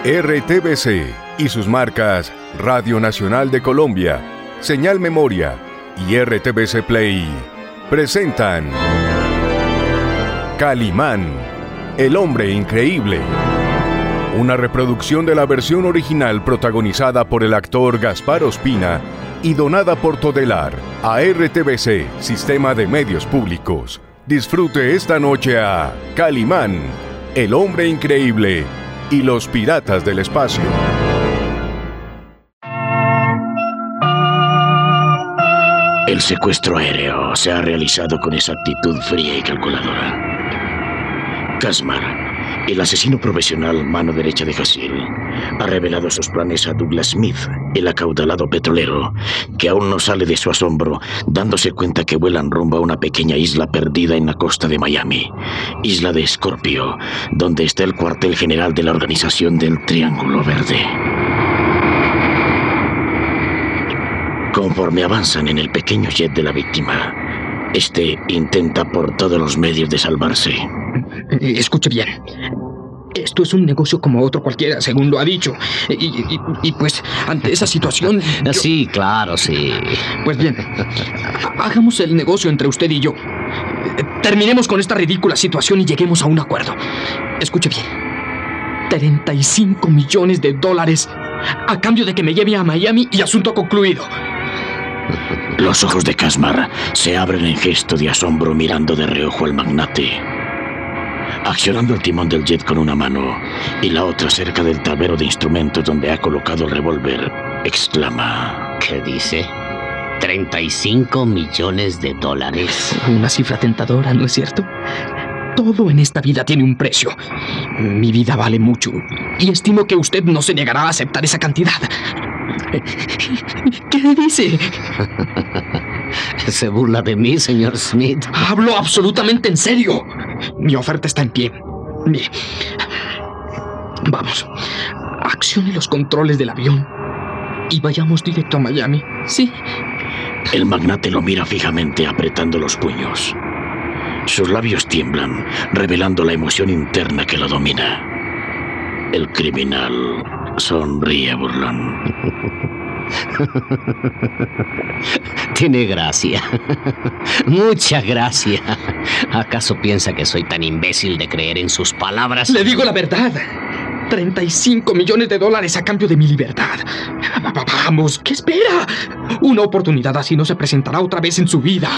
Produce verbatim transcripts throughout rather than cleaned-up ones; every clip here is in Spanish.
R T V C y sus marcas Radio Nacional de Colombia, Señal Memoria y R T V C Play presentan Calimán, el hombre increíble. Una reproducción de la versión original protagonizada por el actor Gaspar Ospina y donada por Todelar a R T V C, Sistema de Medios Públicos. Disfrute esta noche a Calimán, el hombre increíble y los piratas del espacio. El secuestro aéreo se ha realizado con exactitud fría y calculadora. Casmar, el asesino profesional mano derecha de Hasil, ha revelado sus planes a Douglas Smith, el acaudalado petrolero, que aún no sale de su asombro, dándose cuenta que vuelan rumbo a una pequeña isla perdida en la costa de Miami, isla de Escorpio, donde está el cuartel general de la organización del Triángulo Verde. Conforme avanzan en el pequeño jet de la víctima, este intenta por todos los medios de salvarse. Escuche bien. Esto es un negocio como otro cualquiera, según lo ha dicho. Y, y, y pues, ante esa situación... yo... Sí, claro, sí. Pues bien, hagamos el negocio entre usted y yo. Terminemos con esta ridícula situación y lleguemos a un acuerdo. Escuche bien. treinta y cinco millones de dólares a cambio de que me lleve a Miami y asunto concluido. Los ojos de Casmar se abren en gesto de asombro mirando de reojo al magnate. Accionando el timón del jet con una mano y la otra cerca del tablero de instrumentos donde ha colocado el revólver, exclama: ¿Qué dice? treinta y cinco millones de dólares. Una cifra tentadora, ¿no es cierto? Todo en esta vida tiene un precio. Mi vida vale mucho y estimo que usted no se negará a aceptar esa cantidad. ¿Qué dice? ¿Se burla de mí, señor Smith? Hablo absolutamente en serio. Mi oferta está en pie. Bien. Vamos. Accione los controles del avión y vayamos directo a Miami. Sí. El magnate lo mira fijamente, apretando los puños. Sus labios tiemblan, revelando la emoción interna que lo domina. El criminal sonríe burlón. Tiene gracia. Mucha gracia. ¿Acaso piensa que soy tan imbécil de creer en sus palabras? Le digo la verdad. treinta y cinco millones de dólares a cambio de mi libertad. Vamos, ¿qué espera? Una oportunidad así no se presentará otra vez en su vida.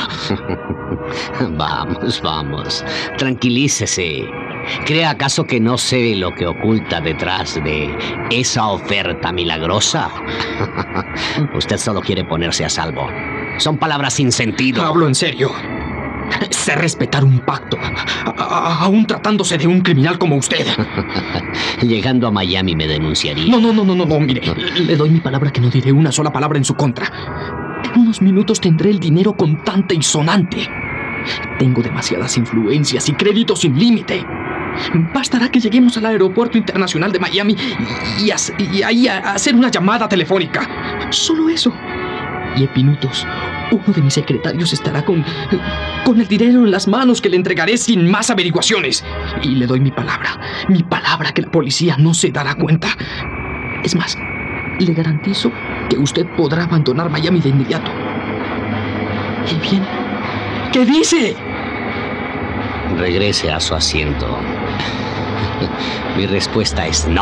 Vamos, vamos. Tranquilícese. ¿Cree acaso que no sé lo que oculta detrás de esa oferta milagrosa? Usted solo quiere ponerse a salvo. Son palabras sin sentido. Hablo en serio. Sé respetar un pacto, a, a, aún tratándose de un criminal como usted. Llegando a Miami me denunciaría. No, no, no, no, no, no, mire. Le doy mi palabra que no diré una sola palabra en su contra. En unos minutos tendré el dinero contante y sonante. Tengo demasiadas influencias y créditos sin límite. Bastará que lleguemos al aeropuerto internacional de Miami y, y, a, y ahí a, a hacer una llamada telefónica. Solo eso. Y en minutos, uno de mis secretarios estará con, con el dinero en las manos que le entregaré sin más averiguaciones. Y le doy mi palabra, mi palabra que la policía no se dará cuenta. Es más, le garantizo que usted podrá abandonar Miami de inmediato. ¿Y bien? ¿Qué dice? Regrese a su asiento. Mi respuesta es no.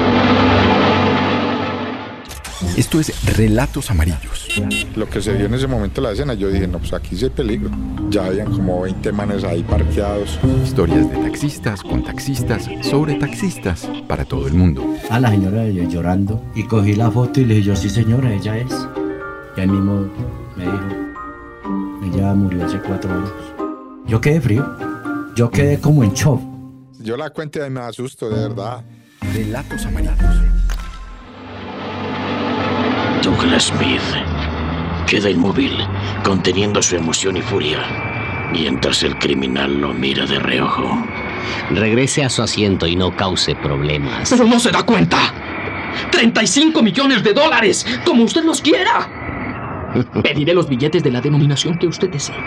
Esto es Relatos Amarillos. Lo que se vio en ese momento de la escena, yo dije, no, pues aquí sí hay peligro. Ya habían como veinte manes ahí parqueados. Historias de taxistas, con taxistas, sobre taxistas, para todo el mundo. A la señora llorando y cogí la foto y le dije, yo sí señora, ella es. Y él mismo me dijo, ella murió hace cuatro años. Yo quedé frío, yo quedé como en shock. Yo la cuento y me asusto, de verdad. Relatos Amarillos. Douglas Smith queda inmóvil, conteniendo su emoción y furia, mientras el criminal lo mira de reojo. Regrese a su asiento y no cause problemas. ¡Pero no se da cuenta! ¡treinta y cinco millones de dólares! ¡Como usted los quiera! Pediré los billetes de la denominación que usted desee.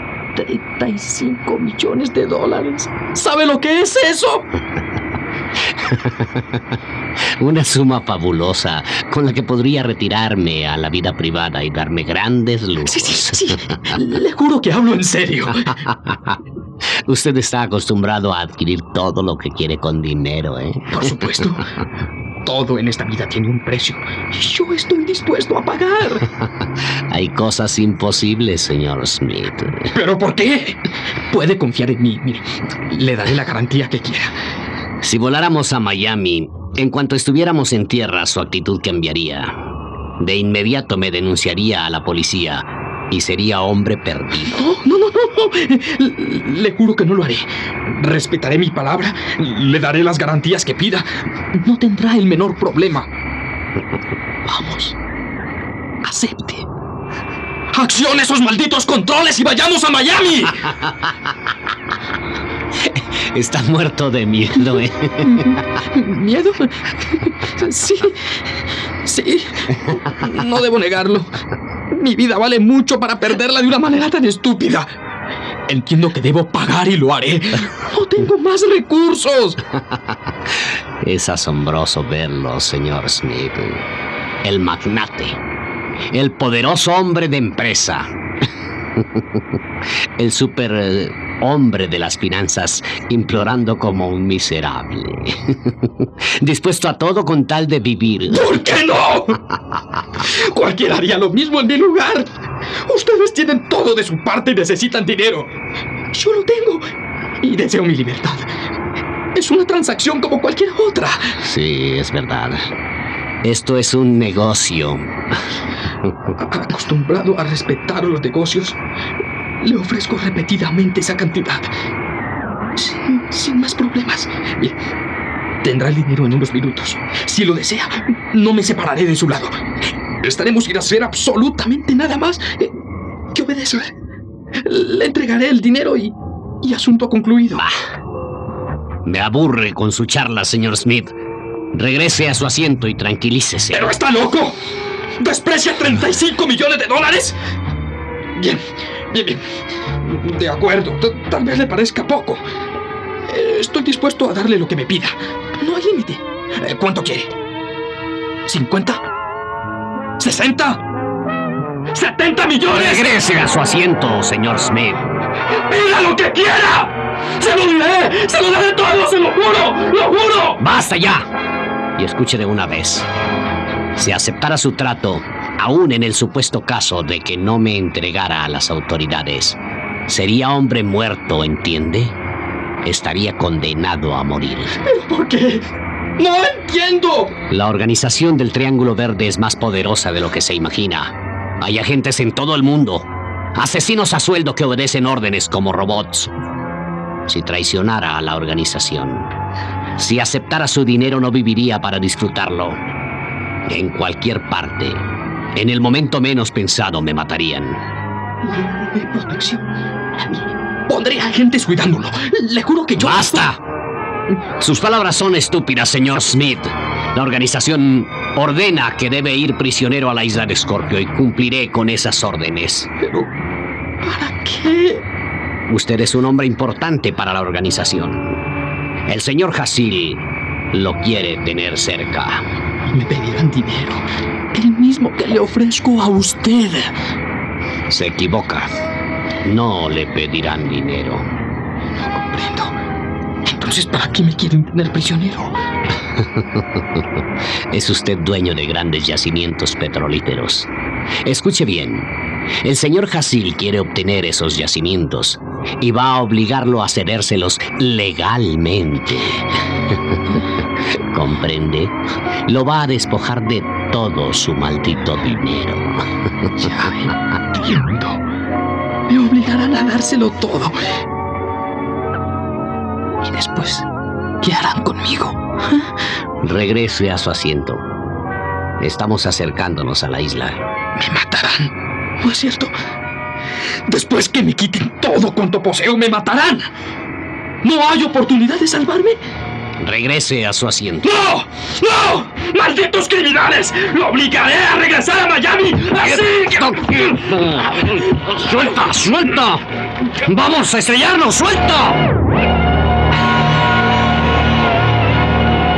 treinta y cinco millones de dólares. ¿Sabe lo que es eso? Una suma fabulosa con la que podría retirarme a la vida privada y darme grandes lujos. Sí, sí, sí. Le juro que hablo en serio. Usted está acostumbrado a adquirir todo lo que quiere con dinero, ¿eh? Por supuesto. Todo en esta vida tiene un precio. Y yo estoy dispuesto a pagar. Hay cosas imposibles, señor Smith. ¿Pero por qué? Puede confiar en mí. Mire, le daré la garantía que quiera. Si voláramos a Miami, en cuanto estuviéramos en tierra, su actitud cambiaría. De inmediato me denunciaría a la policía y sería hombre perdido. No, no, no, no. Le juro que no lo haré. Respetaré mi palabra. Le daré las garantías que pida. No tendrá el menor problema. Vamos. Acepte. ¡Accione esos malditos controles y vayamos a Miami! Está muerto de miedo, ¿eh? ¿Miedo? Sí. Sí. No debo negarlo. Mi vida vale mucho para perderla de una manera tan estúpida. Entiendo que debo pagar y lo haré. No tengo más recursos. Es asombroso verlo, señor Smith. El magnate. El poderoso hombre de empresa. El super eh, hombre de las finanzas, implorando como un miserable. Dispuesto a todo con tal de vivir. ¿Por qué no? Cualquiera haría lo mismo en mi lugar. Ustedes tienen todo de su parte y necesitan dinero. Yo lo tengo y deseo mi libertad. Es una transacción como cualquier otra. Sí, es verdad. Esto es un negocio. Acostumbrado a respetar los negocios, le ofrezco repetidamente esa cantidad. Sin, sin más problemas. Bien, tendrá el dinero en unos minutos. Si lo desea, no me separaré de su lado. Estaremos sin hacer absolutamente nada más que obedecer. Le entregaré el dinero y, y asunto concluido. Ah, me aburre con su charla, señor Smith. Regrese a su asiento y tranquilícese. ¿Pero está loco? ¿Desprecia treinta y cinco millones de dólares? Bien, bien, bien. De acuerdo, T tal vez le parezca poco. Estoy dispuesto a darle lo que me pida. No hay límite. ¿Cuánto quiere? ¿cincuenta? ¿sesenta? ¡setenta millones! Regrese a su asiento, señor Smith. ¡Pida lo que quiera! ¡Se lo diré! ¡Se lo daré todo! ¡Se lo juro! ¡Lo juro! ¡Basta ya! Y escuche de una vez. Si aceptara su trato, aún en el supuesto caso de que no me entregara a las autoridades, sería hombre muerto, ¿entiende? Estaría condenado a morir. ¿Pero por qué? ¡No entiendo! La organización del Triángulo Verde es más poderosa de lo que se imagina. Hay agentes en todo el mundo. Asesinos a sueldo que obedecen órdenes como robots. Si traicionara a la organización, si aceptara su dinero, no viviría para disfrutarlo. En cualquier parte, en el momento menos pensado, me matarían. Le daré protección. Pondré agentes cuidándolo. Le juro que yo... ¡Basta! Sus palabras son estúpidas, señor Smith. La organización ordena que debe ir prisionero a la isla de Scorpio y cumpliré con esas órdenes. Pero, ¿para qué? Usted es un hombre importante para la organización. El señor Hasil lo quiere tener cerca. Me pedirán dinero, el mismo que le ofrezco a usted. Se equivoca. No le pedirán dinero. No comprendo. Entonces, ¿para qué me quieren tener prisionero? Es usted dueño de grandes yacimientos petrolíferos. Escuche bien. El señor Hasil quiere obtener esos yacimientos y va a obligarlo a cedérselos legalmente. ¿Comprende? Lo va a despojar de todo su maldito dinero. Ya entiendo. Me obligarán a dárselo todo. Y después, ¿qué harán conmigo? Regrese a su asiento. Estamos acercándonos a la isla. Me matarán. ¿No es cierto? Después que me quiten todo cuanto poseo, me matarán. ¿No hay oportunidad de salvarme? Regrese a su asiento. ¡No! ¡No! ¡Malditos criminales! ¡Lo obligaré a regresar a Miami! ¡Así que... ¡Suelta! ¡Suelta! ¡Vamos a estrellarnos! ¡Suelta!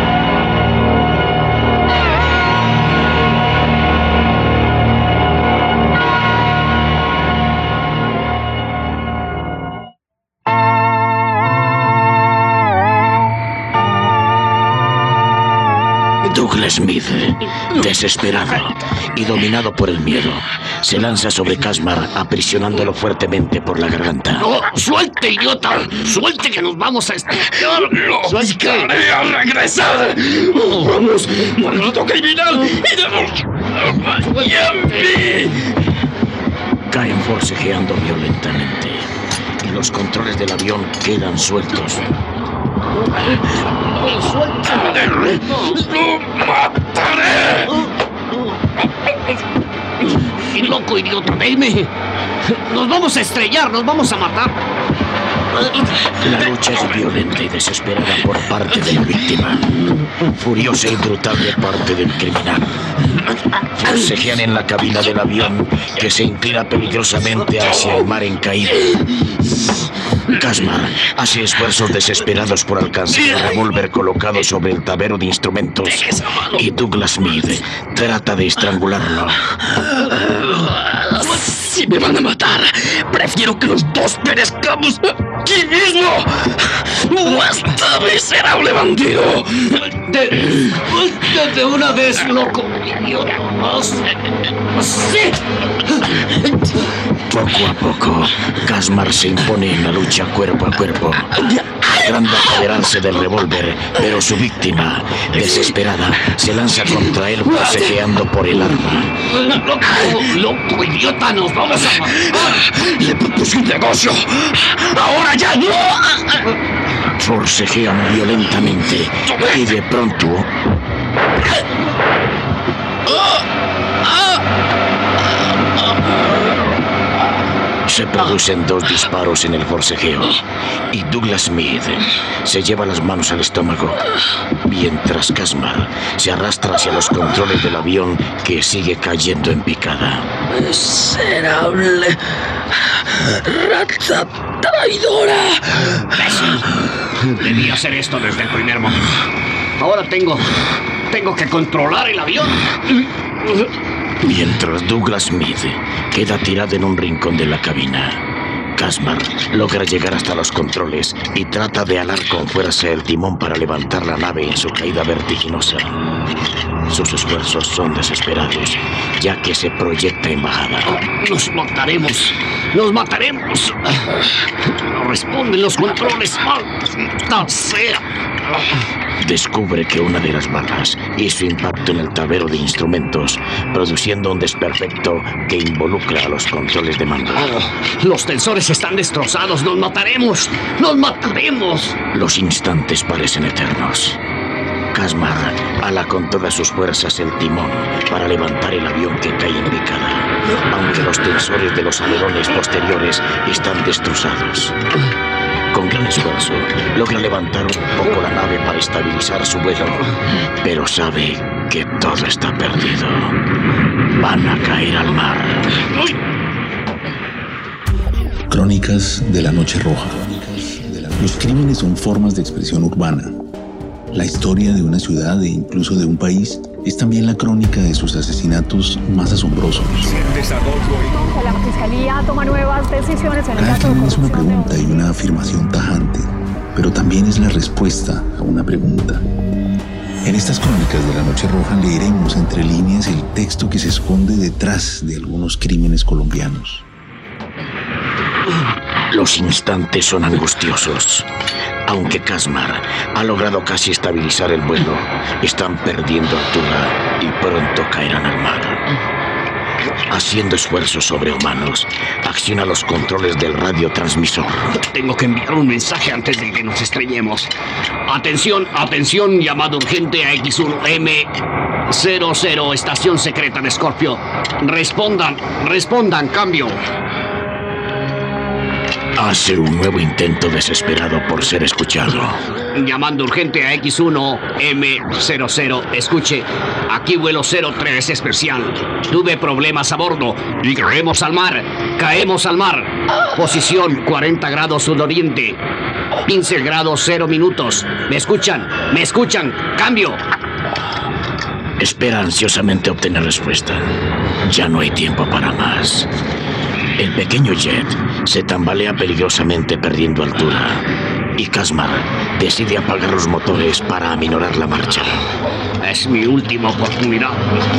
Douglas Smith, desesperado y dominado por el miedo, se lanza sobre Kazmar, aprisionándolo fuertemente por la garganta. ¡No! ¡Suelte, idiota! ¡Suelte que nos vamos a estrellar! ¡Lo buscaré a regresar! ¡Vamos, maldito criminal! ¡Yampi! Caen forcejeando violentamente y los controles del avión quedan sueltos. ¡Lo mataré! ¡Qué loco, idiota! ¡Dime! ¡Nos vamos a estrellar! ¡Nos vamos a matar! La lucha es violenta y desesperada por parte de la víctima, furiosa y brutal de parte del criminal. Forcejean en la cabina del avión que se inclina peligrosamente hacia el mar en caída. Kazmar hace esfuerzos desesperados por alcanzar el revólver colocado sobre el tablero de instrumentos y Douglas Smith trata de estrangularlo. Si me van a matar, prefiero que los dos perezcamos aquí mismo. ¡Basta, miserable bandido! De, de, de una vez, loco, idiota. ¡Sí! Poco a poco, Kazmar se impone en la lucha cuerpo a cuerpo, logrando apoderarse del revólver, pero su víctima, desesperada, se lanza contra él forcejeando por el arma. ¡Loco, loco, idiota! ¡Nos vamos a matar! Le propuse un negocio. ¡Ahora ya no! Forcejean violentamente y de pronto... Se producen dos disparos en el forcejeo y Douglas Smith se lleva las manos al estómago, mientras Kazmar se arrastra hacia los controles del avión que sigue cayendo en picada. ¡Miserable! ¡Rata traidora! Debí hacer esto desde el primer momento. Ahora tengo... tengo que controlar el avión. Mientras Douglas Smith queda tirado en un rincón de la cabina, Kazmar logra llegar hasta los controles y trata de alar con fuerza el timón para levantar la nave en su caída vertiginosa. Sus esfuerzos son desesperados, ya que se proyecta en bajada. ¡Nos mataremos! ¡Nos mataremos! No responden los controles. ¡Maldita sea! Descubre que una de las balas hizo impacto en el tablero de instrumentos, produciendo un desperfecto que involucra a los controles de mando. Oh, los tensores están destrozados. ¡Nos mataremos! ¡Nos mataremos! Los instantes parecen eternos. Kazmar ala con todas sus fuerzas el timón para levantar el avión que cae en picada, aunque los tensores de los alerones posteriores están destrozados. Con gran esfuerzo, logra levantar un poco la nave para estabilizar su vuelo, pero sabe que todo está perdido. Van a caer al mar. Crónicas de la Noche Roja. Los crímenes son formas de expresión urbana. La historia de una ciudad e incluso de un país es también la crónica de sus asesinatos más asombrosos. La Fiscalía toma nuevas decisiones en el Cada caso de crimen es una corrupción pregunta y una afirmación tajante, pero también es la respuesta a una pregunta. En estas crónicas de la Noche Roja leeremos entre líneas el texto que se esconde detrás de algunos crímenes colombianos. Los instantes son angustiosos. Aunque Kazmar ha logrado casi estabilizar el vuelo, están perdiendo altura y pronto caerán al mar. Haciendo esfuerzos sobrehumanos, acciona los controles del radiotransmisor. Tengo que enviar un mensaje antes de que nos estrellemos. Atención, atención, llamado urgente a equis uno eme cero cero, estación secreta de Scorpio. Respondan, respondan, cambio. Hace un nuevo intento desesperado por ser escuchado. Llamando urgente a equis uno eme cero cero. Escuche, aquí vuelo cero tres especial. Tuve problemas a bordo y caemos al mar. Caemos al mar. Posición cuarenta grados sudoriente. quince grados cero minutos. ¿Me escuchan? ¿Me escuchan? ¡Cambio! Espera ansiosamente obtener respuesta. Ya no hay tiempo para más. El pequeño jet se tambalea peligrosamente perdiendo altura. y Kazmar decide apagar los motores para aminorar la marcha. Es mi última oportunidad.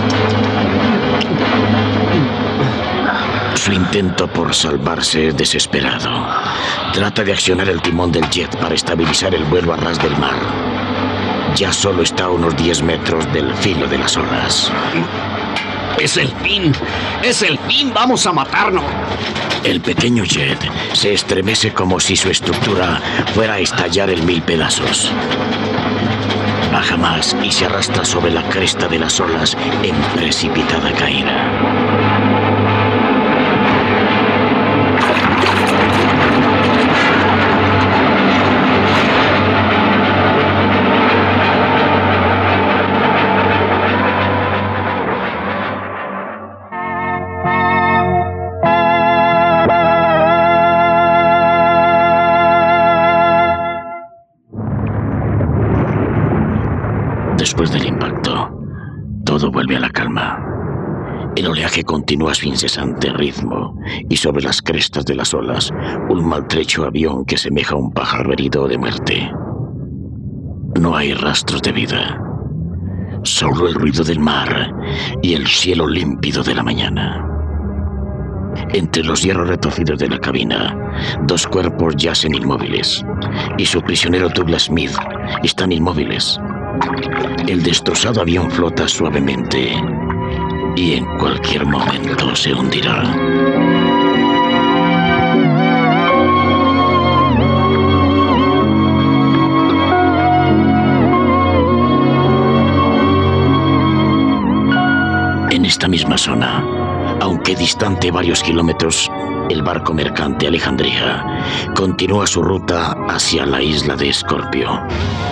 Su intento por salvarse es desesperado. Trata de accionar el timón del jet para estabilizar el vuelo a ras del mar. Ya solo está a unos diez metros del filo de las olas. ¡Es el fin! ¡Es el fin! ¡Vamos a matarnos! El pequeño jet se estremece como si su estructura fuera a estallar en mil pedazos. Baja más y se arrastra sobre la cresta de las olas en precipitada caída. Después del impacto, todo vuelve a la calma. El oleaje continúa su incesante ritmo y sobre las crestas de las olas, un maltrecho avión que semeja a un pájaro herido de muerte. No hay rastros de vida, solo el ruido del mar y el cielo límpido de la mañana. Entre los hierros retorcidos de la cabina, dos cuerpos yacen inmóviles y su prisionero Douglas Smith están inmóviles. El destrozado avión flota suavemente y en cualquier momento se hundirá. En esta misma zona, aunque distante varios kilómetros, el barco mercante Alejandría continúa su ruta hacia la isla de Escorpio.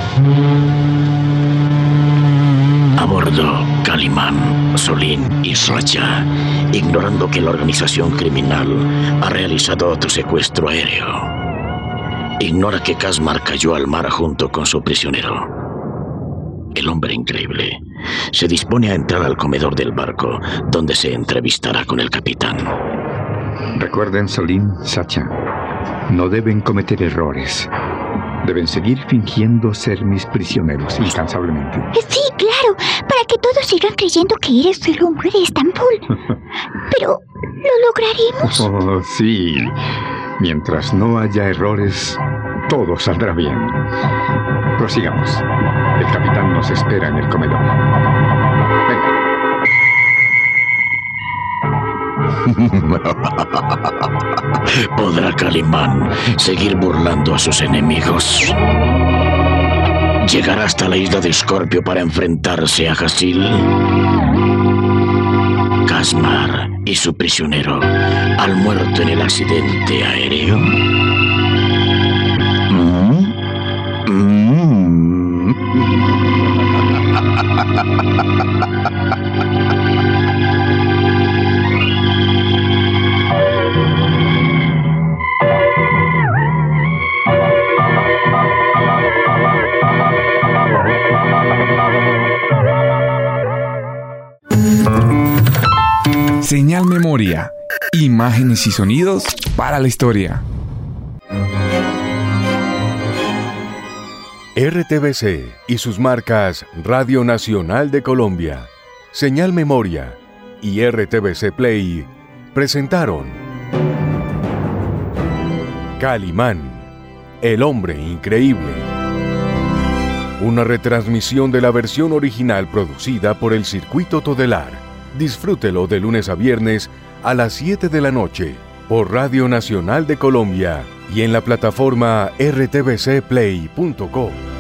A bordo, Calimán, Solín y Sacha, ignorando que la organización criminal ha realizado otro secuestro aéreo. Ignora que Kazmar cayó al mar junto con su prisionero. El hombre increíble se dispone a entrar al comedor del barco, donde se entrevistará con el capitán. Recuerden, Solín, Sacha, no deben cometer errores. Deben seguir fingiendo ser mis prisioneros incansablemente. Sí, claro, para que todos sigan creyendo que eres el hombre de Estambul. Pero, ¿lo lograremos? Oh, sí. Mientras no haya errores, todo saldrá bien. Prosigamos. El capitán nos espera en el comedor. Venga. ¿Podrá Calimán seguir burlando a sus enemigos? ¿Llegará hasta la isla de Escorpio para enfrentarse a Hasil? Kazmar y su prisionero han muerto en el accidente aéreo. ¿Mm? ¿Mm? Señal Memoria. Imágenes y sonidos para la historia. R T V C y sus marcas Radio Nacional de Colombia, Señal Memoria y R T V C Play presentaron Calimán, el hombre increíble. Una retransmisión de la versión original producida por el Circuito Todelar. Disfrútelo de lunes a viernes a las siete de la noche por Radio Nacional de Colombia y en la plataforma r t v c play punto co.